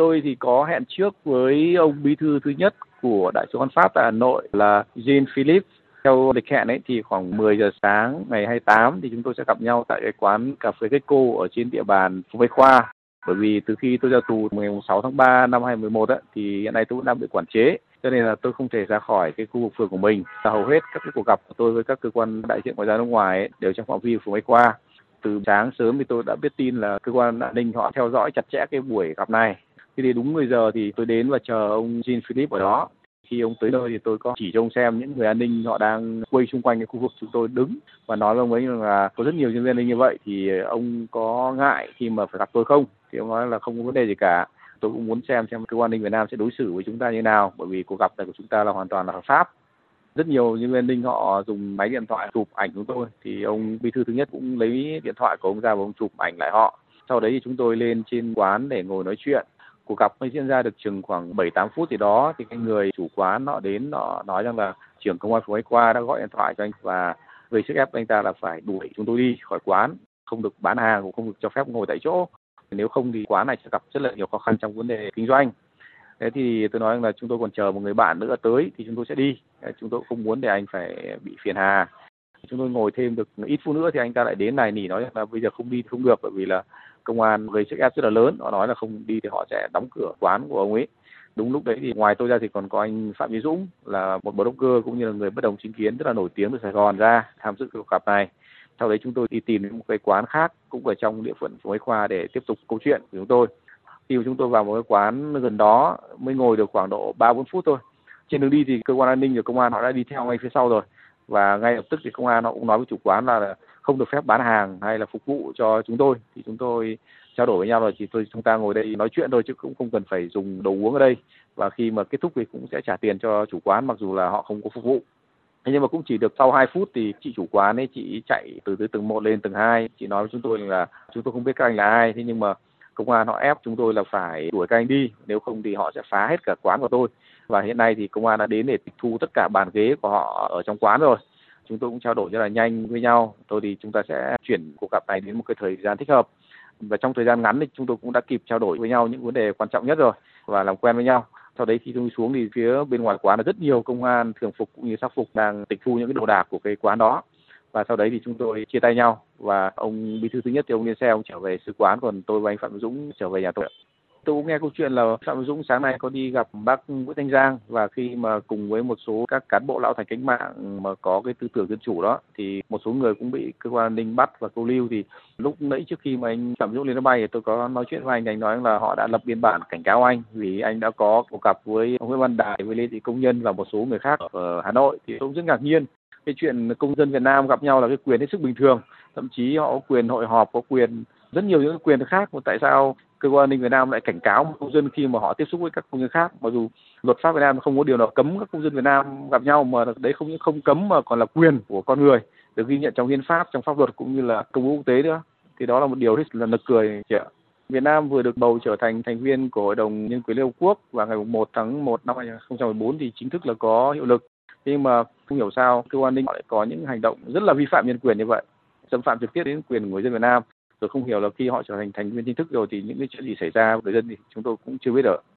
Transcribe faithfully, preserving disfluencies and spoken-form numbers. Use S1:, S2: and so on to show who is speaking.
S1: Tôi thì có hẹn trước với ông bí thư thứ nhất của Đại sứ quán Pháp tại Hà Nội là Jean-Philippe. Theo lịch hẹn ấy thì khoảng mười giờ sáng ngày hai mươi tám thì chúng tôi sẽ gặp nhau tại cái quán cà phê Gecko ở trên địa bàn Phường Bách Khoa. Bởi vì từ khi tôi ra tù ngày sáu tháng ba năm hai nghìn không trăm mười một á, thì hiện nay tôi cũng đang bị quản chế, cho nên là tôi không thể ra khỏi cái khu vực phường của mình. Hầu hết các cái cuộc gặp của tôi với các cơ quan đại diện ngoại giao nước ngoài ấy, đều trong phạm vi Phường Bách Khoa. Từ sáng sớm thì tôi đã biết tin là cơ quan an ninh họ theo dõi chặt chẽ cái buổi gặp này. Khi đến đúng mười giờ thì tôi đến và chờ ông Jean-Philippe ở đó. Khi ông tới nơi thì tôi có chỉ cho ông xem những người an ninh họ đang quay xung quanh cái khu vực chúng tôi đứng và nói với ông ấy rằng là có rất nhiều nhân viên an ninh như vậy thì ông có ngại khi mà phải gặp tôi không? Thì ông nói là không có vấn đề gì cả. Tôi cũng muốn xem xem cơ quan an ninh Việt Nam sẽ đối xử với chúng ta như thế nào, bởi vì cuộc gặp này của chúng ta là hoàn toàn là hợp pháp. Rất nhiều nhân viên an ninh họ dùng máy điện thoại chụp ảnh chúng tôi, thì ông bí thư thứ nhất cũng lấy điện thoại của ông ra và ông chụp ảnh lại họ. Sau đấy thì chúng tôi lên trên quán để ngồi nói chuyện. Cuộc gặp mới diễn ra được chừng khoảng bảy tám phút thì đó thì cái người chủ quán họ đến họ nói rằng là trưởng công an phường Bách Khoa đã gọi điện thoại cho anh và gây sức ép anh ta là phải đuổi chúng tôi đi khỏi quán, không được bán hàng cũng không được cho phép ngồi tại chỗ. Nếu không thì quán này sẽ gặp rất là nhiều khó khăn trong vấn đề kinh doanh. Thế thì tôi nói là chúng tôi còn chờ một người bạn nữa tới thì chúng tôi sẽ đi. Chúng tôi không muốn để anh phải bị phiền hà. Chúng tôi ngồi thêm được ít phút nữa thì anh ta lại đến này nỉ nói là bây giờ không đi thì không được, bởi vì là công an gây sức ép rất là lớn. Họ nói là không đi thì họ sẽ đóng cửa quán của ông ấy. Đúng lúc đấy thì ngoài tôi ra thì còn có anh Phạm Duy Dũng là một blogger cũng như là người bất đồng chính kiến rất là nổi tiếng từ Sài Gòn ra tham dự cuộc gặp này. Sau đấy chúng tôi đi tìm một cái quán khác cũng ở trong địa phận Phường Bách Khoa để tiếp tục câu chuyện của chúng tôi. Khi chúng tôi vào một cái quán gần đó mới ngồi được khoảng độ ba bốn phút thôi. Trên đường đi thì cơ quan an ninh và công an họ đã đi theo ngay phía sau rồi. Và ngay lập tức thì công an họ cũng nói với chủ quán là không được phép bán hàng hay là phục vụ cho chúng tôi. Thì chúng tôi trao đổi với nhau rồi thì tôi chúng ta ngồi đây nói chuyện thôi chứ cũng không cần phải dùng đồ uống ở đây. Và khi mà kết thúc thì cũng sẽ trả tiền cho chủ quán mặc dù là họ không có phục vụ. Thế nhưng mà cũng chỉ được sau hai phút thì chị chủ quán ấy chị chạy từ từ tầng một lên tầng hai. Chị nói với chúng tôi là chúng tôi không biết các anh là ai, thế nhưng mà công an họ ép chúng tôi là phải đuổi các anh đi, nếu không thì họ sẽ phá hết cả quán của tôi. Và hiện nay thì công an đã đến để tịch thu tất cả bàn ghế của họ ở trong quán rồi. Chúng tôi cũng trao đổi rất là nhanh với nhau. Tôi thì chúng ta sẽ chuyển cuộc gặp này đến một cái thời gian thích hợp. Và trong thời gian ngắn thì chúng tôi cũng đã kịp trao đổi với nhau những vấn đề quan trọng nhất rồi và làm quen với nhau. Sau đấy khi tôi xuống thì phía bên ngoài quán là rất nhiều công an thường phục cũng như sắc phục đang tịch thu những cái đồ đạc của cái quán đó. Và sau đấy thì chúng tôi chia tay nhau và ông bí thư thứ nhất thì ông lên xe ông trở về sứ quán, còn tôi và anh Phạm Dũng trở về nhà tôi. Tôi cũng nghe câu chuyện là Phạm Dũng sáng nay có đi gặp bác Nguyễn Thanh Giang và khi mà cùng với một số các cán bộ lão thành cách mạng mà có cái tư tưởng dân chủ đó thì một số người cũng bị cơ quan an ninh bắt và câu lưu. Thì lúc nãy trước khi mà anh Phạm Dũng lên máy bay thì tôi có nói chuyện với anh, anh nói là họ đã lập biên bản cảnh cáo anh vì anh đã có cuộc gặp với ông Nguyễn Văn Đài, với Lê Thị Công Nhân và một số người khác ở Hà Nội. Thì tôi cũng rất ngạc nhiên. Cái chuyện công dân Việt Nam gặp nhau là cái quyền hết sức bình thường, thậm chí họ có quyền hội họp, có quyền rất nhiều những quyền khác. Mà tại sao cơ quan an ninh Việt Nam lại cảnh cáo một công dân khi mà họ tiếp xúc với các công dân khác? Mặc dù luật pháp Việt Nam không có điều nào cấm các công dân Việt Nam gặp nhau, mà đấy không những không cấm mà còn là quyền của con người, được ghi nhận trong hiến pháp, trong pháp luật cũng như là công ước quốc tế nữa. Thì đó là một điều rất là nực cười chị ạ. Việt Nam vừa được bầu trở thành thành viên của Hội đồng Nhân quyền Liên Hợp Quốc và ngày một tháng một năm hai nghìn không trăm mười bốn thì chính thức là có hiệu lực. Nhưng mà không hiểu sao cơ quan an ninh họ lại có những hành động rất là vi phạm nhân quyền như vậy, xâm phạm trực tiếp đến quyền của người dân Việt Nam. Rồi không hiểu là khi họ trở thành thành viên chính thức rồi thì những cái chuyện gì xảy ra với người dân thì chúng tôi cũng chưa biết được.